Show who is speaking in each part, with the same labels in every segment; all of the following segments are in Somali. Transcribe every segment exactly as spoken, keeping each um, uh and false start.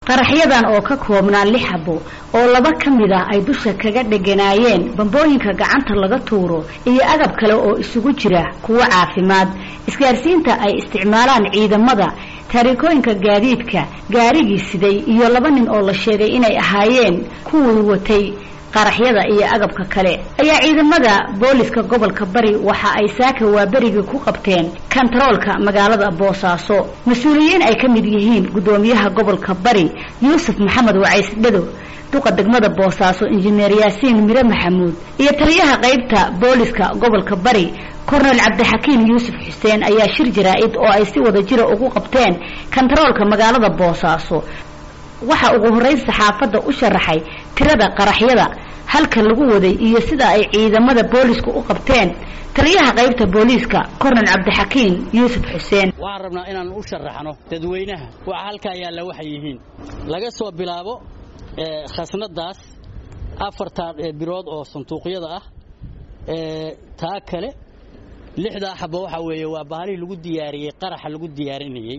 Speaker 1: qaraxyadan oo ka koobnaa lix xabo oo laba kamid ah ay dusha kaga dhaganaayeen bambooyinka gacanta laga tuuro iyo agab kale oo isugu jira kuwa caafimaad isgaarsiinta ay isticmaalaan ciidamada taariikooyinka gaadiidka gaarigii siday iyo laba nin oo la sheegay inay ahaayeen kuwii watay qaraxyada iyo agabka kale ayaa ciidamada booliska gobolka Bari waxa ay saaka waaberigi ku qabteen kantaroolka magaalada Boosaaso mas'uuliyiin ay kamid yihiin gudoomiyaha gobolka Bari Yuusuf Maxamed Wacays Dhado duqa degmada Boosaaso injineer Yaasiin Mire Maxamuud iyo taliyaha qaybta booliska gobolka Bari Kornel Cabdixakiin Yuusuf Xuseen ayaa shir jaraa'id oo ay si wada jira ugu qabteen kantaroolka magaalada Boosaaso waxa ugu horeyn saxaafada u sharaxay tirada qaraxyada halka lagu waday iyo sida ay ciidamada boolisku u qabteen taliyaha qaybta booliska Kornel Cabdixakiin Yuusuf Xuseen
Speaker 2: waxaan rabnaa inaan u sharaxno dadweynaha waxa halka yaala waxay yihiin laga soo bilaabo ee khasnadaas afarta birood oo sanduuqyada ah ee taa kale lixda xabo waxa weeye waa bahalii lagu diyaariyay qaraxa lagu diyaarinayay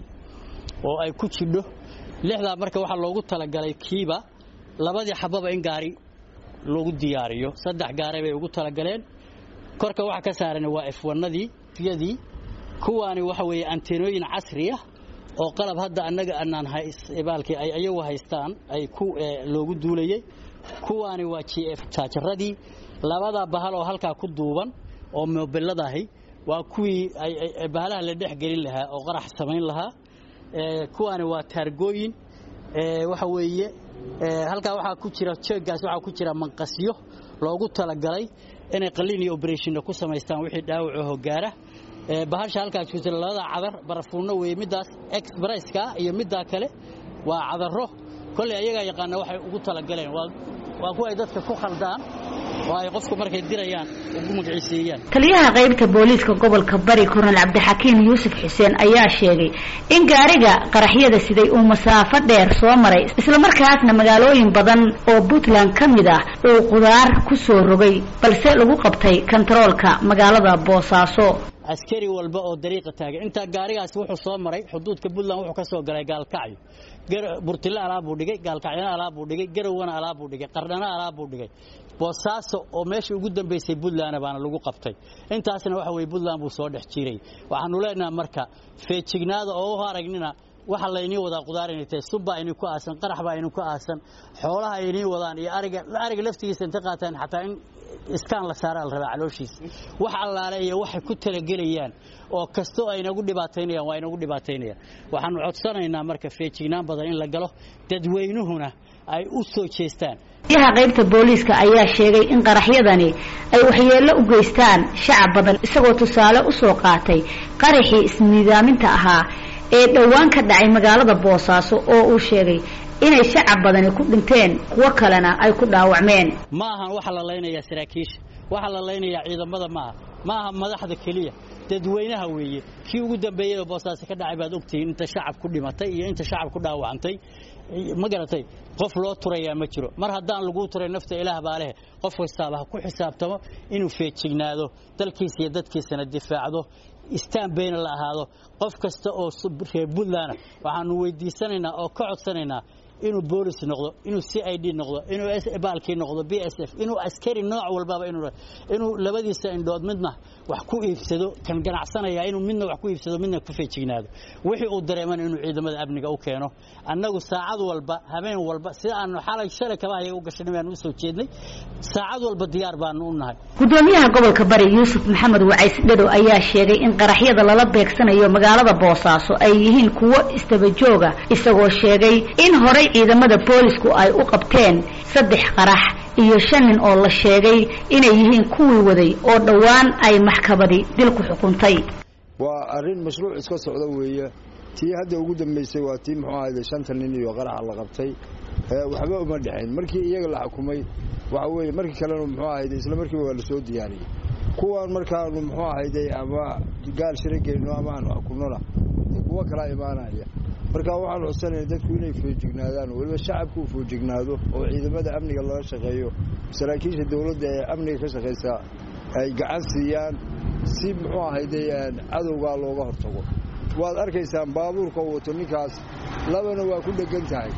Speaker 2: oo ay ku jidho lixda marka waxa loogu talagalay kiiba labadii xababa in gaari loogu diyaariyo saddex gaari bay ugu talagaleen korka waxa ka saaran waa F one nadii tiyadii kuwaani waxa weeye anteenooyin casri ah oo qalab hadda anaga anaan haysbaalkii ay ayagu haystaan ay ku loogu duulayay kuwaani waa G F chargeradii labada bahal oo halka ku duuban oo mobiladahay waa kuwii ay bahalaha la dhex gelin lahaa oo qarax sameyn lahaa ee kuwaani waa taargooyin ee waxa weeye ee halka waxa ku jira jeegaas waxa ku jira manqasyo loogu talagalay inay qalliin iyo operation ku sameystaan wixii dhaawac oo gaara ee bahasha halka ku jira labada cadar barafuuna way midaas expresska iyo midda kale waa cadaro kulli ayaga yaqaan waxay ugu talagaleen waa waa kuwa ay dadka ku khaldaan way qofku markay dirayaan ugu magaciisiyaan
Speaker 1: taliyaha qaybta booliska gobolka Bari Kornel Cabdixakiin Yuusuf Xuseen ayaa sheegay in gaariga qaraxyada siday uu masaafo dheer soo maray isla markaasna magaalooyin badan oo Puntland kamid ah oo qudaar ku soo rogay balse lagu qabtay kantaroolka magaalada Boosaaso
Speaker 2: askari walba oo dariiqa taagan inta gaarigaas wuxuu soo maray xuduudka Puntland wuxuu ka soo galay Gaalkacyo Burtile alaab uu dhigay Gaalkacyana alaab uu dhigay Garowana alaab uu dhigay Qardhana alaab uu dhigay Boosaaso oo meeshii ugu dambeysay Puntland baana lagu qabtay intaasna waxa way Puntland buu soo dhex jiray waxaan u leenahay marka feejignaada oo aragnina waxa la inii wada qudaar inay tahay suba inay ku aasan qarax baa inay ku aasan xoolaha inay wadaan iyo ariga ariga laftigiisa inta qaataan xataa in iskaan la saaray al rabaa calooshiis wax allaale iyo waxay ku talagelayaan oo kasto ay inagu dhibaataynayaan waa inagu dhibaataynayaan waxaan codsanaynaa marka feejignaan badan in la galo dadweynuhuna ay u soo jeestaan
Speaker 1: yaha qaybta booliska ayaa sheegay in qaraxyadani ay waxyeello u geystaan shacab badan isagoo tusaale u soo qaatay qaraxii isnidaaminta ahaa ee dhawaan ka dhacay magaalada Boosaaso oo uu sheegay inay shacab badan ku dhinteen kuwa kalena ay ku dhaawacmeen
Speaker 2: ma ahan waxa la leenayaa saraakiisha waxa la leenayaa ciidamada ma ma aha madaxda kaliya dadweynaha weeye kii ugu dambeeyay Boosaaso ka dhacay baad ogtiin inta shacab ku dhimatay iyo inta shacab ku dhaawacantay ma garatay qof loo turaya ma jiro mar haddaan lagu turay nafta ilaah baa leh qof wastaabaha ku xisaabtamo inuu feejignaado dalkiisa iyo dadkiisana difaacdo istaan been la ahaado qof kasta oo reer Puntland waxaanu weydiisanaynaa oo ka codsanaynaa inuu boolis noqdo inuu C I D noqdo inuu baalkii noqdo B S F inuu askari nooc walba inuu inuu labadiisa indhood midna wax ku iibsado kan ganacsanaya inuu midna wax ku iibsado midna ku feejignaado wixii uu dareeman inuu ciidamada amniga u keeno annagu saacad walba habeen walba sida aanu xalay shalay kaba ay u gashanayaan u soo jeednay saacad walba diyaar baan u nahay
Speaker 1: gudoomiyaha gobolka Bari Yuusuf Maxamed Wacays Dhado ayaa sheegay in qaraxyada lala beegsanayo magaalada Boosaaso ay yihiin kuwo istaba jooga isagoo sheegay in hore ciidamada boolisku ay u qabteen saddex qarax iyo shan nin oo la sheegay inay yihiin kuwii waday oo dhawaan ay maxkamadi dil ku xukuntay
Speaker 3: waa arin mashruuc iska socda weeye tii hadda ugu dambeysay waa tii muxuu ahayd shan nin iyo qarax la qabtay ee waxba uma dhaxayn markii iyaga la xukumay waxa weeye markii kale muxuu ahayd isla markii waa la soo diyaariyay kuwan markaa muxuu ahayd ama gaal shirigeyno ama aan xukunona kuwa kala imaanaya marka waxaan codsanay dadku inay feejignaadaan waliba shacabku feejignaado oo ciidamada amniga laga shaqeeyo saraakiisha dawladda ee amniga ka shaqeysa ay gacan siiyaan si muxuu ahayd cadowga looga hortago waad arkaysaan baabuurka wato ninkaas labana waa ku dhagan tahay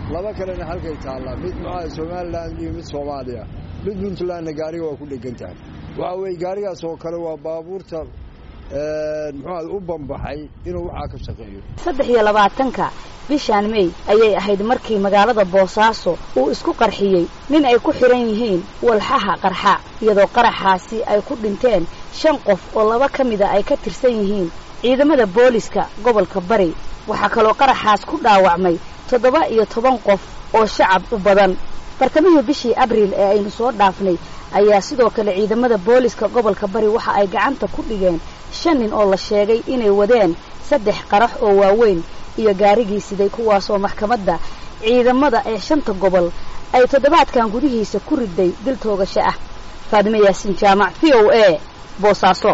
Speaker 3: laba kalena halkay taallaa mid muxuu Somaliland iyo mid Soomaaliya mid Puntland gaariga waa ku dhegan tahay waxa weey gaarigaas oo kale waa baabuurta ee muxuu u bambaxay inuu waxa ka shaqeeyo
Speaker 1: saddex iyo labaatanka bishaan May ayay ahayd markii magaalada Boosaaso uu isku qarxiyay nin ay ku xiran yihiin walxaha qarxa iyadoo qaraxaasi ay ku dhinteen shan qof oo laba kamida ay ka tirsan yihiin ciidamada booliska gobolka Bari waxa kale oo qaraxaas ku dhaawacmay toddoba iyo toban qof oo shacab u badan bartamihii bishii Abriil ee aynu soo dhaafnay ayaa sidoo kale ciidamada booliska gobolka Bari waxa ay gacanta ku dhigeen shan nin oo la sheegay inay wadeen saddex qarax oo waaweyn iyo gaarigii siday kuwaas oo maxkamadda ciidamada ee shanta gobol ay toddobaadkan gudihiisa ku riday dil toogasho ah Faadime Yaasin Jaamac V O A Boosaaso